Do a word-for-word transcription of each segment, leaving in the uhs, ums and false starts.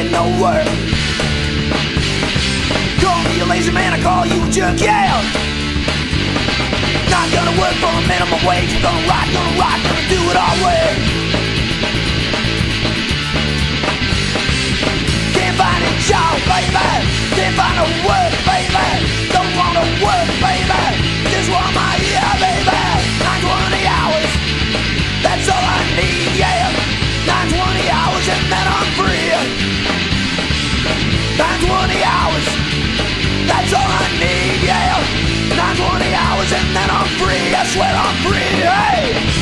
with no work. Call me a lazy man, I call you a jerk, yeah. Not gonna work for a minimum wage. We're gonna rock, gonna rock, gonna do it our way. Can't find a job, baby. Can't find a work, baby. Don't wanna work, baby. Just want my ear, baby. Nine twenty hours, that's all I need, yeah. Nine twenty hours and then I'm free. Nine twenty hours, that's all I need, yeah. Nine twenty hours and then I'm free. I swear I'm free, hey.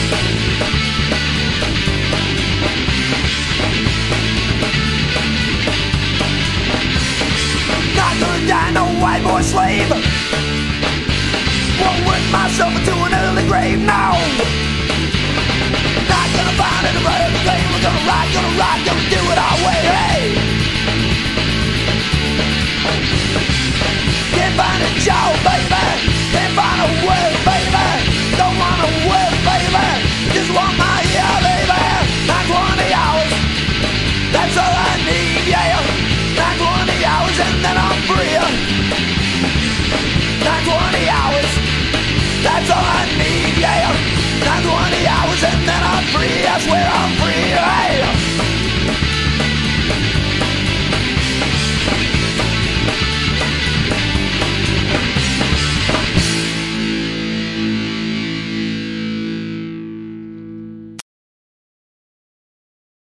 Not gonna die, no white boy slave. Won't work myself into an early grave, no. Not gonna find it right every day. We're gonna rock, gonna rock, gonna do it our way, hey. Can't find a job, baby. Can't find a work, baby. Don't wanna work, baby. Just want my ear, baby. Nine twenty hours, that's all I need, yeah. Nine twenty hours and then I'm free. Nine twenty hours, that's all I need, yeah. Nine twenty hours and then I'm free. I swear